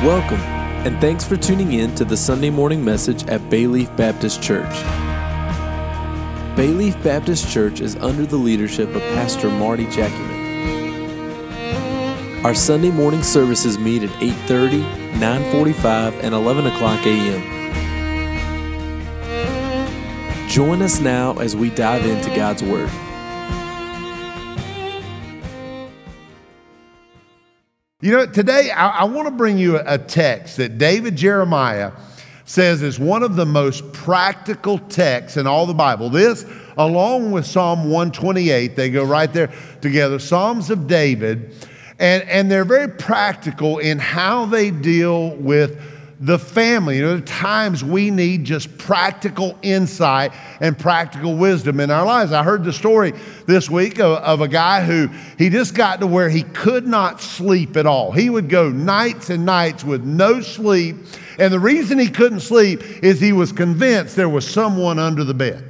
Welcome, and thanks for tuning in to the Sunday morning message at Bayleaf Baptist Church. Bayleaf Baptist Church is under the leadership of Pastor Marty Jackyman. Our Sunday morning services meet at 8:30, 9:45, and 11 o'clock a.m. Join us now as we dive into God's Word. You know, today I want to bring you a text that David Jeremiah says is one of the most practical texts in all the Bible. This, along with Psalm 128, they go right there together, Psalms of David, and they're very practical in how they deal with the family. You know, there are times we need just practical insight and practical wisdom in our lives. I heard the story this week of a guy who he just got to where he could not sleep at all. He would go nights and nights with no sleep. And the reason he couldn't sleep is he was convinced there was someone under the bed.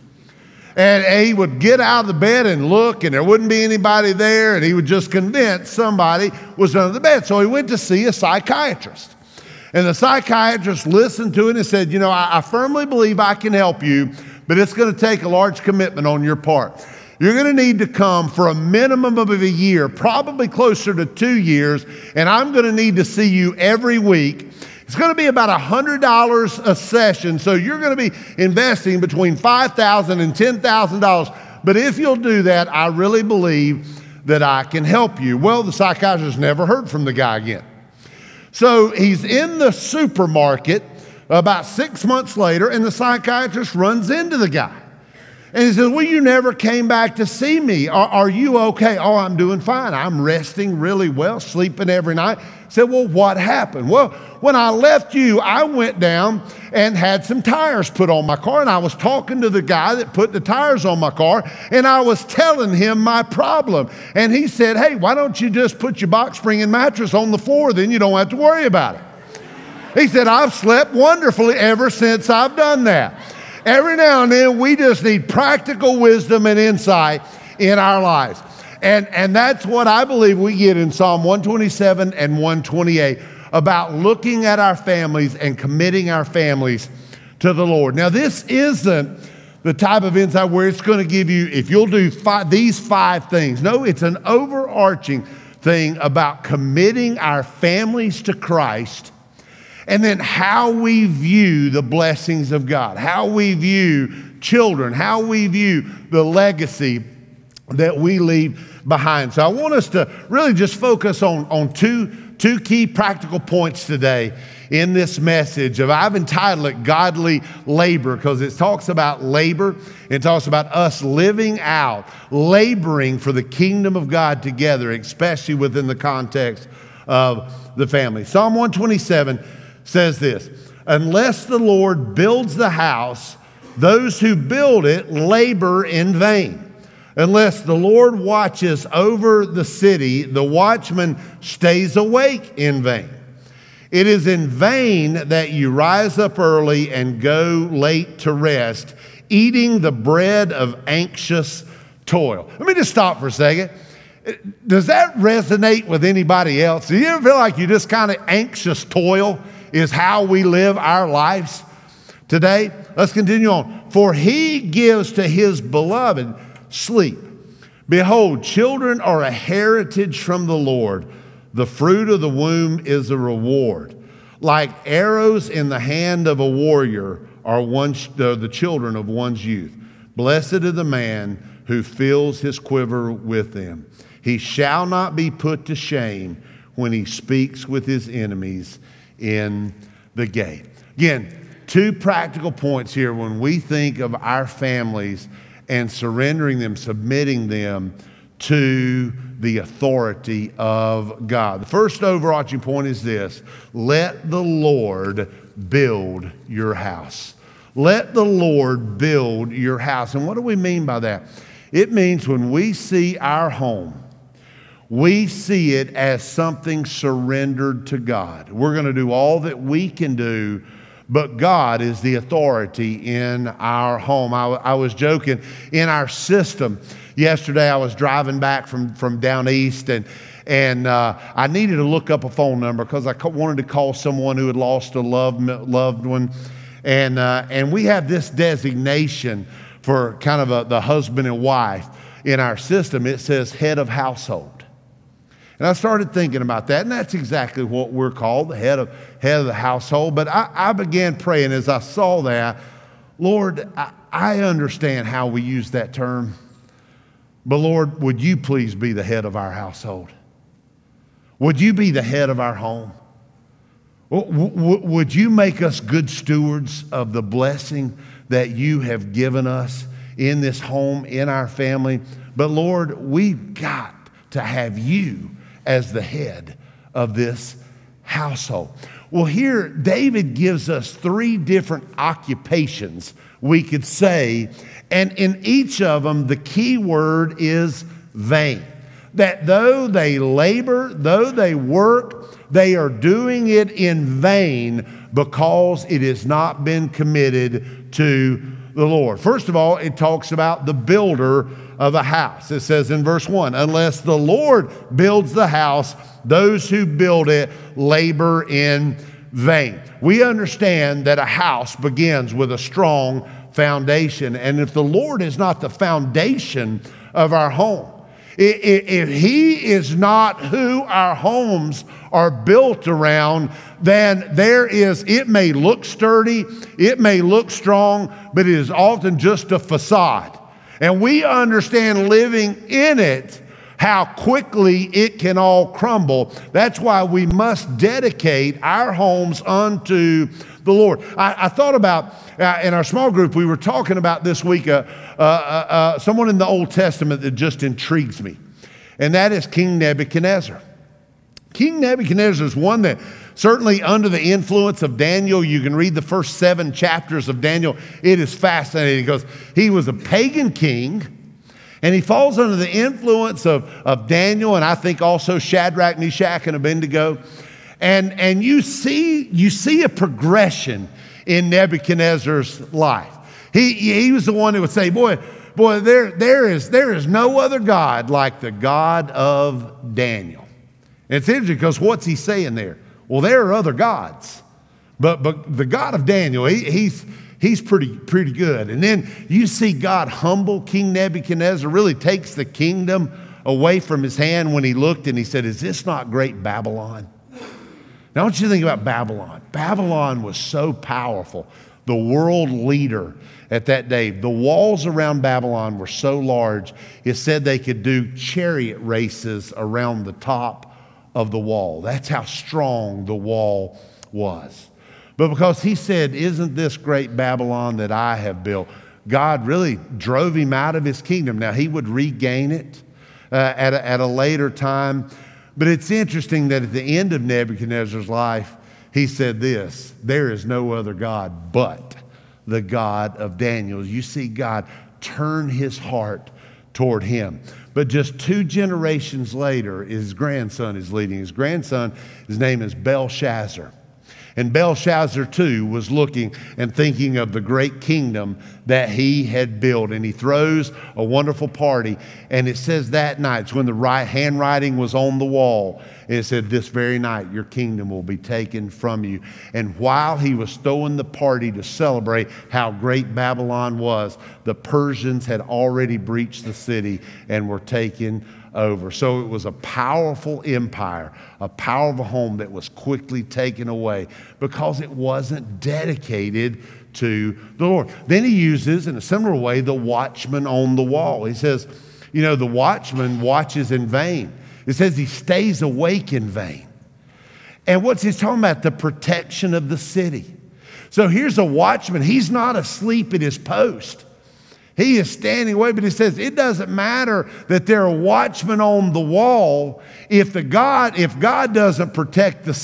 And he would get out of the bed and look, and there wouldn't be anybody there, and he would just convince somebody was under the bed. So he went to see a psychiatrist. And the psychiatrist listened to it and said, you know, I firmly believe I can help you, but it's going to take a large commitment on your part. You're going to need to come for a minimum of a year, probably closer to 2 years, and I'm going to need to see you every week. It's going to be about $100 a session, so you're going to be investing between $5,000 and $10,000. But if you'll do that, I really believe that I can help you. Well, the psychiatrist never heard from the guy again. So he's in the supermarket about 6 months later, and the psychiatrist runs into the guy. And he says, well, you never came back to see me. Are you okay? Oh, I'm doing fine. I'm resting really well, sleeping every night. I said, well, what happened? Well, when I left you, I went down and had some tires put on my car, and I was talking to the guy that put the tires on my car, and I was telling him my problem. And he said, hey, why don't you just put your box spring and mattress on the floor, then you don't have to worry about it. He said, I've slept wonderfully ever since I've done that. Every now and then, we just need practical wisdom and insight in our lives. And that's what I believe we get in Psalm 127 and 128 about looking at our families and committing our families to the Lord. Now, this isn't the type of insight where it's going to give you, if you'll do these five things. No, it's an overarching thing about committing our families to Christ, and then how we view the blessings of God, how we view children, how we view the legacy that we leave behind. So I want us to really just focus on two key practical points today in this message. I've entitled it Godly Labor, because it talks about labor. It talks about us living out, laboring for the kingdom of God together, especially within the context of the family. Psalm 127 says this, unless the Lord builds the house, those who build it labor in vain. Unless the Lord watches over the city, the watchman stays awake in vain. It is in vain that you rise up early and go late to rest, eating the bread of anxious toil. Let me just stop for a second. Does that resonate with anybody else? Do you ever feel like you just kind of anxious toil is how we live our lives today? Let's continue on. For he gives to his beloved sleep. Behold, children are a heritage from the Lord. The fruit of the womb is a reward. Like arrows in the hand of a warrior are the children of one's youth. Blessed is the man who fills his quiver with them. He shall not be put to shame when he speaks with his enemies in the gate. Again, two practical points here when we think of our families and surrendering them, submitting them to the authority of God. The first overarching point is this: let the Lord build your house. Let the Lord build your house. And what do we mean by that? It means when we see our home, we see it as something surrendered to God. We're going to do all that we can do, but God is the authority in our home. I was joking, in our system, Yesterday I was driving back from down east, and I needed to look up a phone number because I wanted to call someone who had lost a loved one. And we have this designation for kind of the husband and wife in our system. It says head of household. And I started thinking about that, and that's exactly what we're called, the head of the household. But I began praying as I saw that, Lord, I understand how we use that term, but Lord, would you please be the head of our household? Would you be the head of our home? Would you make us good stewards of the blessing that you have given us in this home, in our family? But Lord, we've got to have you as the head of this household. Well, here David gives us 3 different occupations we could say, and in each of them the key word is vain. That though they labor, though they work, they are doing it in vain because it has not been committed to the Lord. First of all, it talks about the builder of a house. It says in verse 1, unless the Lord builds the house, those who build it labor in vain. We understand that a house begins with a strong foundation. And if the Lord is not the foundation of our home, if He is not who our homes are built around, then it may look sturdy, it may look strong, but it is often just a facade. And we understand living in it, how quickly it can all crumble. That's why we must dedicate our homes unto the Lord. I thought about, in our small group, we were talking about this week, someone in the Old Testament that just intrigues me, and that is King Nebuchadnezzar. King Nebuchadnezzar is one that certainly under the influence of Daniel, you can read the first 7 chapters of Daniel. It is fascinating because he was a pagan king, and he falls under the influence of Daniel, and I think also Shadrach, Meshach, and Abednego. And you see a progression in Nebuchadnezzar's life. He was the one who would say, boy, there is no other God like the God of Daniel. And it's interesting because what's he saying there? Well, there are other gods, but the God of Daniel, he's pretty good. And then you see God humble King Nebuchadnezzar, really takes the kingdom away from his hand when he looked and he said, is this not great Babylon? Now I want you to think about Babylon. Babylon was so powerful, the world leader at that day. The walls around Babylon were so large, it said they could do chariot races around the top of the wall. That's how strong the wall was. But because he said, isn't this great Babylon that I have built, God really drove him out of his kingdom. Now, he would regain it at a later time. But it's interesting that at the end of Nebuchadnezzar's life, he said this, there is no other God but the God of Daniel. You see God turn his heart toward him. But just 2 generations later, his grandson is leading. His grandson, his name is Belshazzar. And Belshazzar, too, was looking and thinking of the great kingdom that he had built. And he throws a wonderful party. And it says that night, it's when the handwriting was on the wall. And it said, this very night, your kingdom will be taken from you. And while he was throwing the party to celebrate how great Babylon was, the Persians had already breached the city and were taken over. So it was a powerful empire, a powerful home that was quickly taken away because it wasn't dedicated to the Lord. Then he uses, in a similar way, the watchman on the wall. He says, the watchman watches in vain. It says he stays awake in vain. And what's he talking about? The protection of the city. So here's a watchman. He's not asleep at his post. He is standing away, but he says it doesn't matter that there are watchmen on the wall. If God doesn't protect the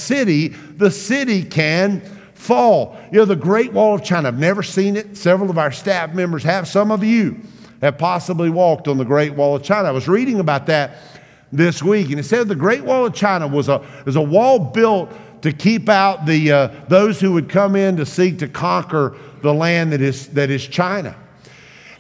city can fall. The Great Wall of China, I've never seen it. Several of our staff members have. Some of you have possibly walked on the Great Wall of China. I was reading about that this week, and it said the Great Wall of China was a wall built to keep out those who would come in to seek to conquer the land that is China.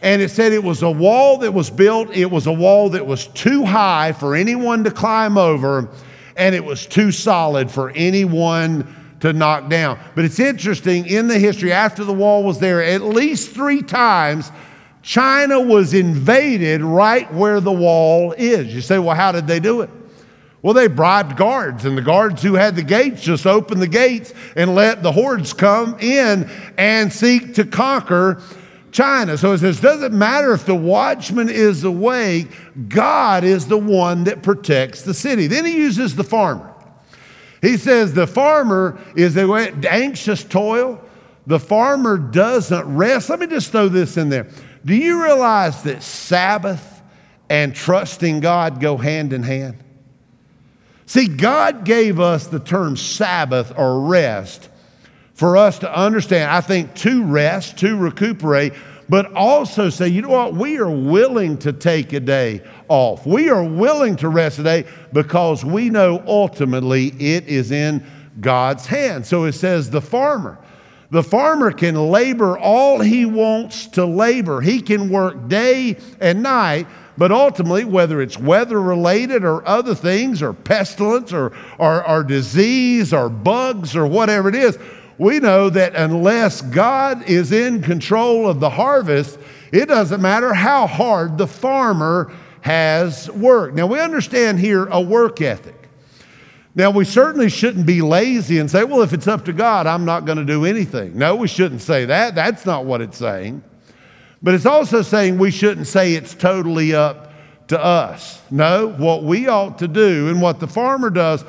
And it said it was a wall that was built. It was a wall that was too high for anyone to climb over, and it was too solid for anyone to knock down. But it's interesting, in the history, after the wall was there, at least 3 times, China was invaded right where the wall is. You say, well, how did they do it? Well, they bribed guards, and the guards who had the gates just opened the gates and let the hordes come in and seek to conquer China. So it says, doesn't matter if the watchman is awake, God is the one that protects the city. Then he uses the farmer. He says the farmer is the anxious toil. The farmer doesn't rest. Let me just throw this in there. Do you realize that Sabbath and trusting God go hand in hand? See, God gave us the term Sabbath or rest for us to understand, I think, to rest, to recuperate, but also say, you know what, we are willing to take a day off. We are willing to rest a day because we know ultimately it is in God's hand. So it says the farmer. The farmer can labor all he wants to labor. He can work day and night, but ultimately, whether it's weather-related or other things or pestilence or disease or bugs or whatever it is, we know that unless God is in control of the harvest, it doesn't matter how hard the farmer has worked. Now, we understand here a work ethic. Now, we certainly shouldn't be lazy and say, well, if it's up to God, I'm not going to do anything. No, we shouldn't say that. That's not what it's saying. But it's also saying we shouldn't say it's totally up to us. No, what we ought to do and what the farmer does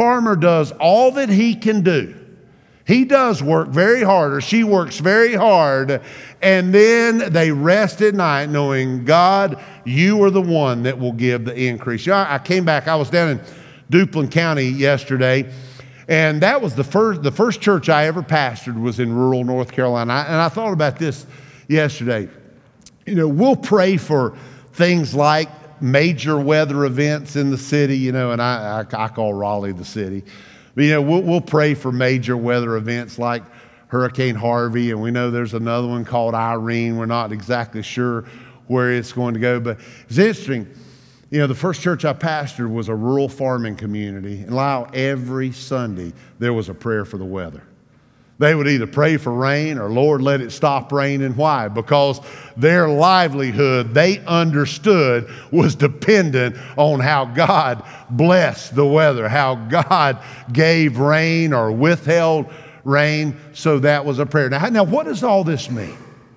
all that he can do. He does work very hard, or she works very hard, and then they rest at night knowing, God, you are the one that will give the increase. You know, I came back, I was down in Duplin County yesterday, and that was the first church I ever pastored was in rural North Carolina. And I thought about this yesterday. You know, we'll pray for things like major weather events in the city, you know, and I call Raleigh the city. But, you know, we'll pray for major weather events like Hurricane Harvey, and we know there's another one called Irene. We're not exactly sure where it's going to go, but it's interesting. You know, the first church I pastored was a rural farming community, and every Sunday there was a prayer for the weather. They would either pray for rain or, Lord, let it stop raining. Why? Because their livelihood, they understood, was dependent on how God blessed the weather, how God gave rain or withheld rain. So that was a prayer. Now what does all this mean?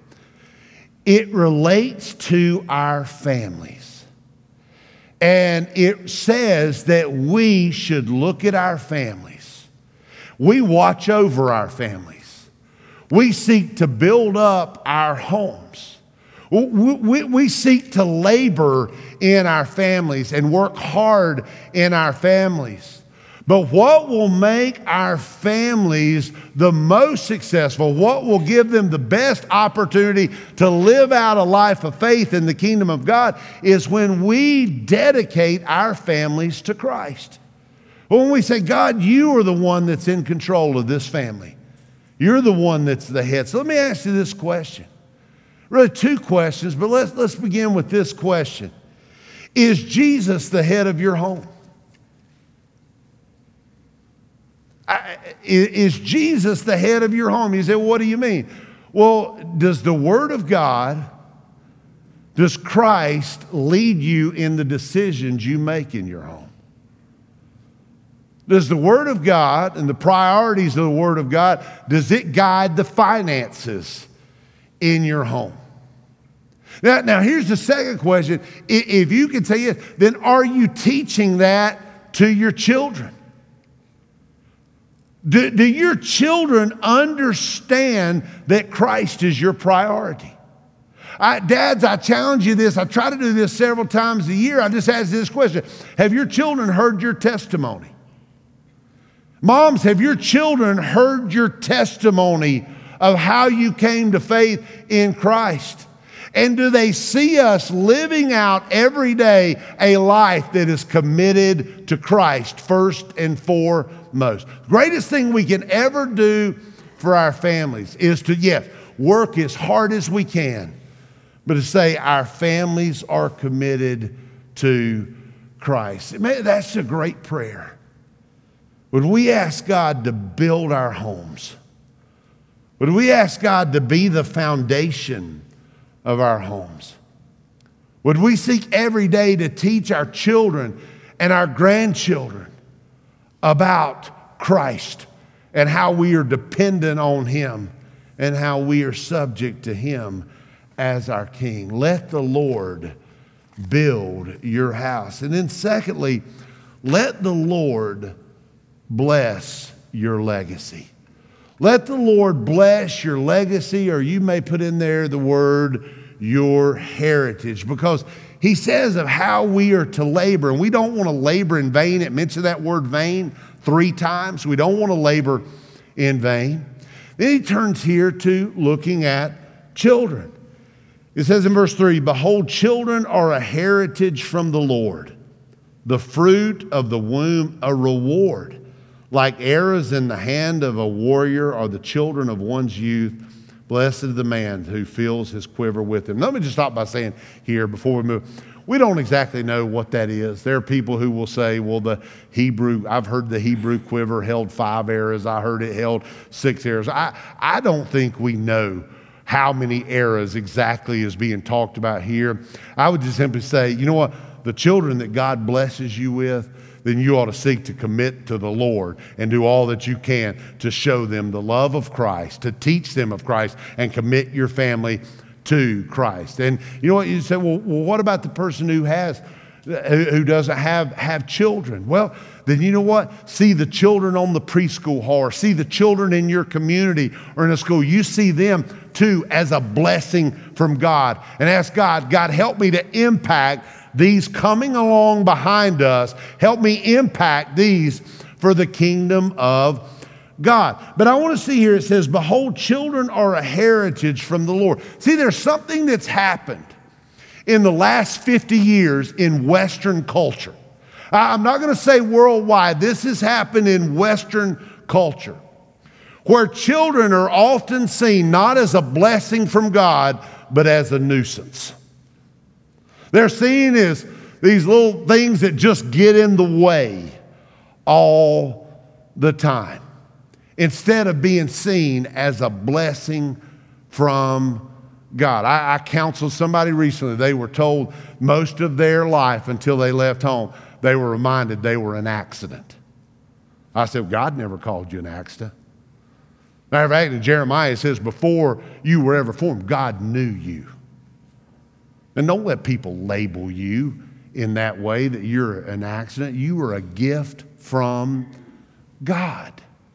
It relates to our families. And it says that we should look at our families. We watch over our families. We seek to build up our homes. We seek to labor in our families and work hard in our families. But what will make our families the most successful, what will give them the best opportunity to live out a life of faith in the kingdom of God, is when we dedicate our families to Christ. When we say, God, you are the one that's in control of this family. You're the one that's the head. So let me ask you this question. Really 2 questions, but let's begin with this question. Is Jesus the head of your home? Is Jesus the head of your home? You say, well, what do you mean? Well, does the Word of God, does Christ lead you in the decisions you make in your home? Does the Word of God and the priorities of the Word of God, does it guide the finances in your home? Now here's the second question. If you can say yes, then are you teaching that to your children? Do your children understand that Christ is your priority? Dads, I challenge you this. I try to do this several times a year. I just ask this question. Have your children heard your testimony? Moms, have your children heard your testimony of how you came to faith in Christ? And do they see us living out every day a life that is committed to Christ first and foremost? Greatest thing we can ever do for our families is to, yes, work as hard as we can, but to say our families are committed to Christ. That's a great prayer. Would we ask God to build our homes? Would we ask God to be the foundation of our homes? Would we seek every day to teach our children and our grandchildren about Christ and how we are dependent on Him and how we are subject to Him as our King? Let the Lord build your house. And then secondly, let the Lord bless your legacy. Let the Lord bless your legacy, or you may put in there the word your heritage, because He says of how we are to labor, and we don't want to labor in vain. It mentioned that word vain 3 times. We don't want to labor in vain. Then He turns here to looking at children. It says in verse 3, behold, children are a heritage from the Lord, the fruit of the womb a reward. Like arrows in the hand of a warrior are the children of one's youth. Blessed is the man who fills his quiver with them. Let me just stop by saying here before we move, we don't exactly know what that is. There are people who will say, well, I've heard the Hebrew quiver held 5 arrows. I heard it held 6 arrows. I don't think we know how many arrows exactly is being talked about here. I would just simply say, you know what? The children that God blesses you with, then you ought to seek to commit to the Lord and do all that you can to show them the love of Christ, to teach them of Christ, and commit your family to Christ. And you know what? You say, well, what about the person who doesn't have children? Well, then you know what? See the children on the preschool hall, or see the children in your community or in a school. You see them too as a blessing from God, and ask God, help me to impact these coming along behind us. Help me impact these for the kingdom of God. But I want to see here, it says, behold, children are a heritage from the Lord. See, there's something that's happened in the last 50 years in Western culture. I'm not going to say worldwide. This has happened in Western culture, where children are often seen not as a blessing from God, but as a nuisance. They're seen as these little things that just get in the way all the time, instead of being seen as a blessing from God. I counseled somebody recently. They were told most of their life until they left home, they were reminded they were an accident. I said, God never called you an accident. Matter of fact, in Jeremiah it says, before you were ever formed, God knew you. And don't let people label you in that way, that you're an accident. You are a gift from God.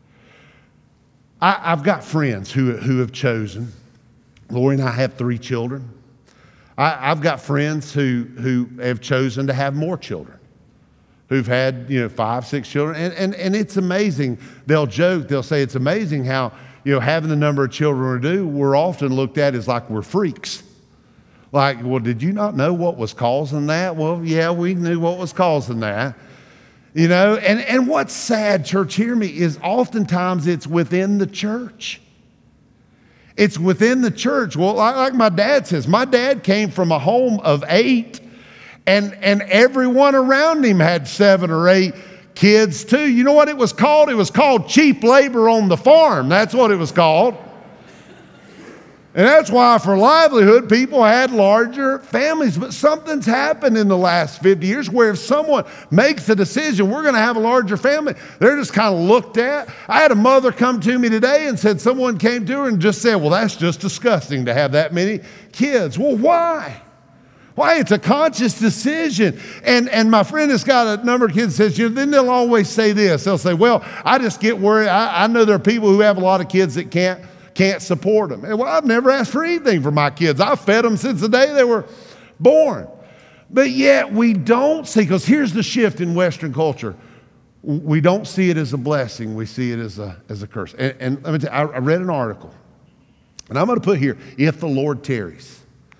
I've got friends who have chosen. Lori and I have 3 children. I've got friends who have chosen to have more children, who've had 5, 6 children. And it's amazing. They'll joke, they'll say it's amazing how having the number of children we do, we're often looked at as like we're freaks. Like, well, did you not know what was causing that? Well, yeah, we knew what was causing that. And what's sad, church, hear me, is oftentimes it's within the church. It's within the church. Well, like my dad says, my dad came from a home of 8, and everyone around him had 7 or 8 kids too. You know what it was called? It was called cheap labor on the farm. That's what it was called. And that's why for livelihood, people had larger families. But something's happened in the last 50 years where if someone makes a decision, we're going to have a larger family, they're just kind of looked at. I had a mother come to me today and said someone came to her and just said, well, that's just disgusting to have that many kids. Well, why? Why? It's a conscious decision. And my friend that's got a number of kids says, then they'll always say this. They'll say, well, I just get worried. I know there are people who have a lot of kids that can't support them. And well, I've never asked for anything for my kids. I've fed them since the day they were born. But yet we don't see, because here's the shift in Western culture. We don't see it as a blessing. We see it as a curse. And let me tell you, I read an article, and I'm going to put here, if the Lord tarries.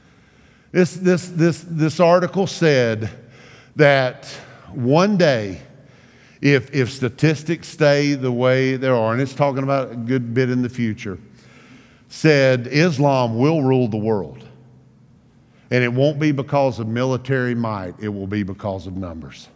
This article said that one day, if statistics stay the way they are, and it's talking about a good bit in the future, said Islam will rule the world. And it won't be because of military might. It will be because of numbers.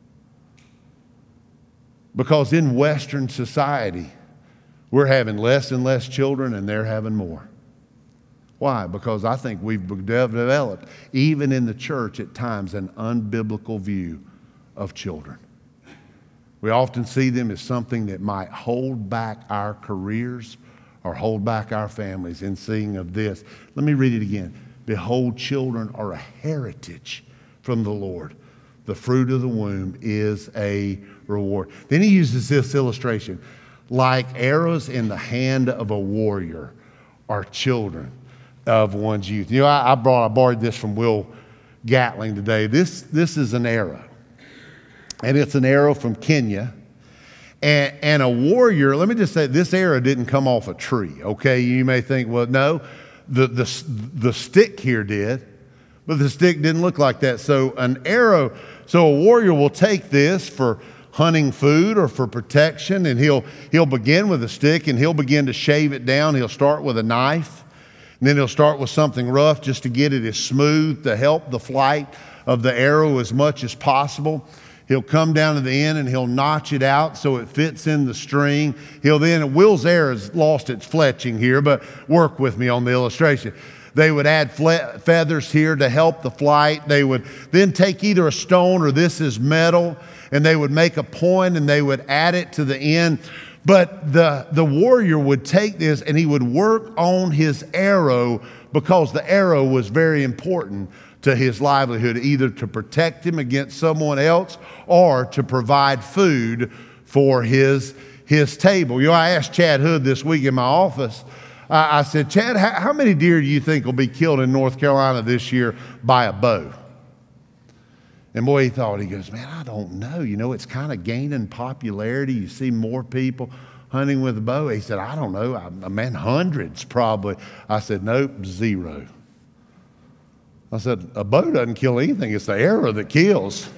Because in Western society, we're having less and less children and they're having more. Why? Because I think we've developed, even in the church at times, an unbiblical view of children. We often see them as something that might hold back our careers or hold back our families in seeing of this. Let me read it again. Behold, children are a heritage from the Lord. The fruit of the womb is a reward. Then he uses this illustration. Like arrows in the hand of a warrior are children of one's youth. You know, I borrowed this from Will Gatling today. This is an arrow. And it's an arrow from Kenya. And a warrior, let me just say, this arrow didn't come off a tree, okay? You may think, well, no, the stick here did, but the stick didn't look like that. So a warrior will take this for hunting food or for protection, and he'll begin with a stick, and he'll begin to shave it down. He'll start with a knife, and then he'll start with something rough just to get it as smooth to help the flight of the arrow as much as possible. He'll come down to the end and he'll notch it out so it fits in the string. Will's arrow has lost its fletching here, but work with me on the illustration. They would add feathers here to help the flight. They would then take either a stone or this is metal, and they would make a point and they would add it to the end. But the warrior would take this and he would work on his arrow because the arrow was very important to his livelihood, either to protect him against someone else or to provide food for his table. You know, I asked Chad Hood this week in my office, I said, Chad, how many deer do you think will be killed in North Carolina this year by a bow? And boy, he thought, he goes, man, I don't know. You know, it's kind of gaining popularity. You see more people hunting with a bow. He said, I don't know. Man, hundreds probably. I said, nope, 0. I said, a bow doesn't kill anything. It's the arrow that kills.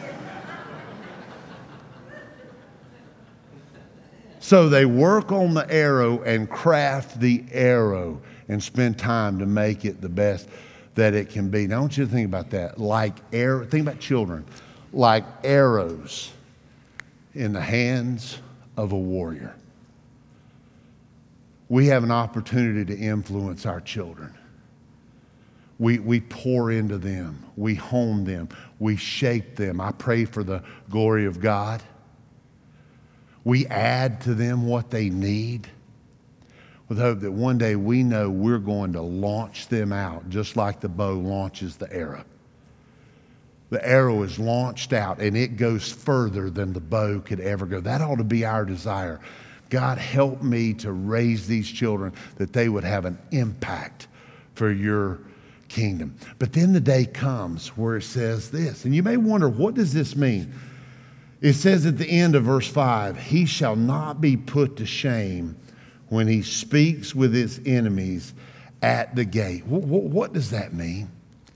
So they work on the arrow and craft the arrow and spend time to make it the best that it can be. Now, I want you to think about that. Think about children, like arrows in the hands of a warrior. We have an opportunity to influence our children. We pour into them. We hone them. We shape them. I pray for the glory of God. We add to them what they need with hope that one day we know we're going to launch them out just like the bow launches the arrow. The arrow is launched out and it goes further than the bow could ever go. That ought to be our desire. God, help me to raise these children that they would have an impact for your kingdom. But then the day comes where it says this, and you may wonder, what does this mean? It says at the end of verse 5, he shall not be put to shame when he speaks with his enemies at the gate. What does that mean?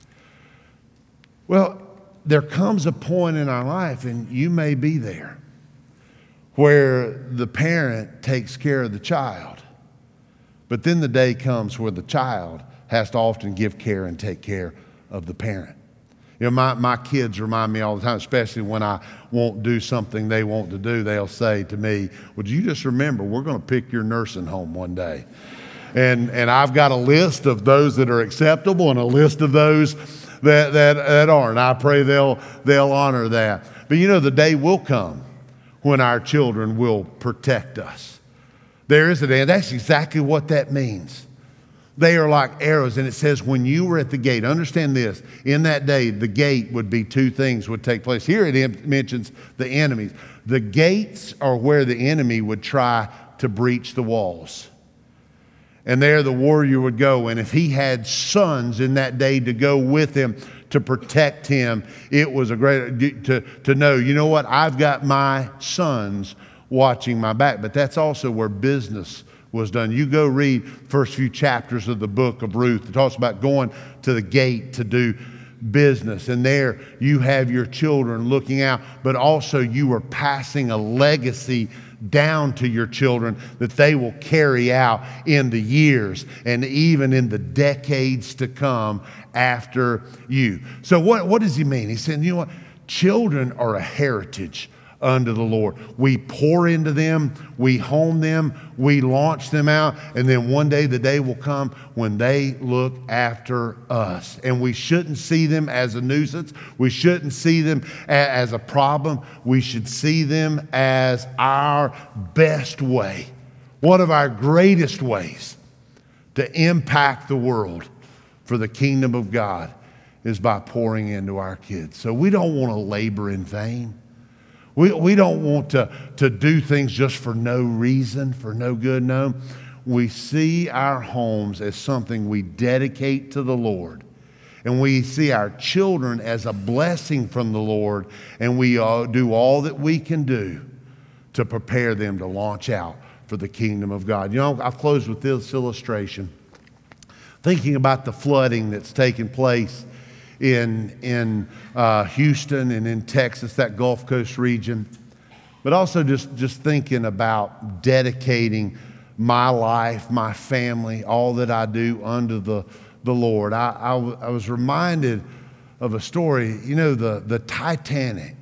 Well, there comes a point in our life, and you may be there, where the parent takes care of the child. But then the day comes where the child has to often give care and take care of the parent. You know, my kids remind me all the time, especially when I won't do something they want to do, they'll say to me, would you just remember, we're going to pick your nursing home one day. And I've got a list of those that are acceptable and a list of those that aren't. I pray they'll honor that. But you know, the day will come when our children will protect us. There is a day, and that's exactly what that means. They are like arrows, and it says when you were at the gate, understand this, in that day, the gate would be two things would take place. Here it mentions the enemies. The gates are where the enemy would try to breach the walls. And there the warrior would go, and if he had sons in that day to go with him to protect him, it was a great, to know, you know what, I've got my sons watching my back. But that's also where business was done. You go read first few chapters of the book of Ruth. It talks about going to the gate to do business, and there you have your children looking out, but also you are passing a legacy down to your children that they will carry out in the years and even in the decades to come after you. So what does he mean? He said, you know what? Children are a heritage unto the Lord. We pour into them, we home them, we launch them out, and then one day the day will come when they look after us. And we shouldn't see them as a nuisance. We shouldn't see them as a problem. We should see them as our best way, one of our greatest ways to impact the world for the kingdom of God is by pouring into our kids. So we don't want to labor in vain. We don't want to do things just for no reason, for no good. No, we see our homes as something we dedicate to the Lord. And we see our children as a blessing from the Lord. And we do all that we can do to prepare them to launch out for the kingdom of God. You know, I'll close with this illustration. Thinking about the flooding that's taken place in Houston and in Texas, that Gulf Coast region, but also just thinking about dedicating my life, my family, all that I do unto the Lord. I was reminded of a story. You know, the Titanic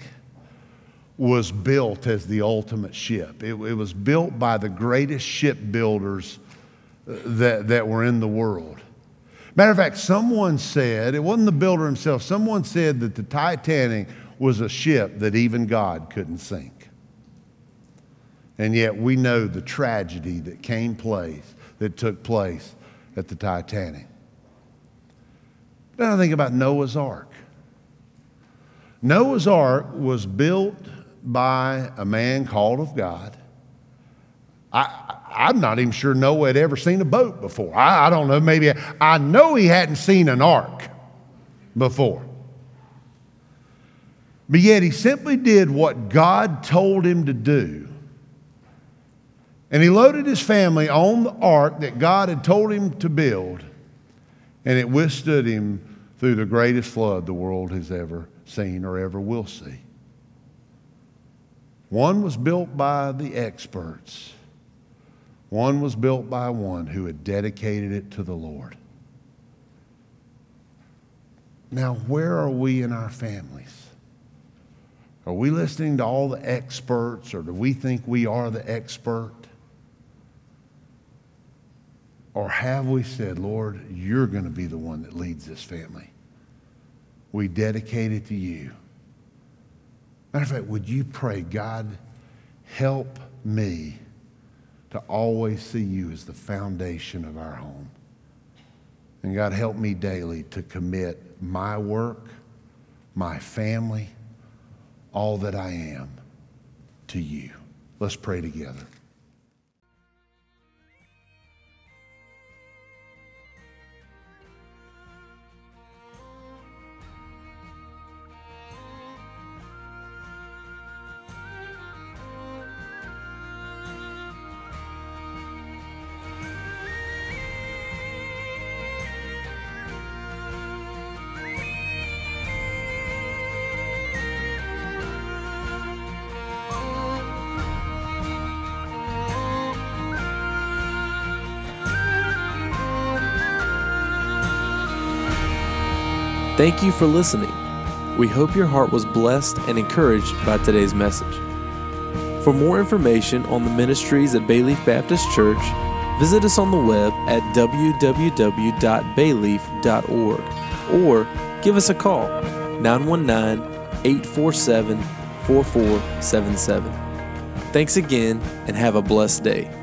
was built as the ultimate ship. It was built by the greatest shipbuilders that were in the world. Matter of fact, someone said, it wasn't the builder himself, someone said that the Titanic was a ship that even God couldn't sink. And yet we know the tragedy that took place at the Titanic. Then I think about Noah's Ark. Noah's Ark was built by a man called of God. I'm not even sure Noah had ever seen a boat before. I don't know, maybe I know he hadn't seen an ark before. But yet he simply did what God told him to do. And he loaded his family on the ark that God had told him to build, and it withstood him through the greatest flood the world has ever seen or ever will see. One was built by the experts. One was built by one who had dedicated it to the Lord. Now, where are we in our families? Are we listening to all the experts, or do we think we are the expert? Or have we said, Lord, you're going to be the one that leads this family. We dedicate it to you. Matter of fact, would you pray, God, help me to always see you as the foundation of our home. And God, help me daily to commit my work, my family, all that I am to you. Let's pray together. Thank you for listening. We hope your heart was blessed and encouraged by today's message. For more information on the ministries at Bayleaf Baptist Church, visit us on the web at www.bayleaf.org or give us a call, 919-847-4477. Thanks again and have a blessed day.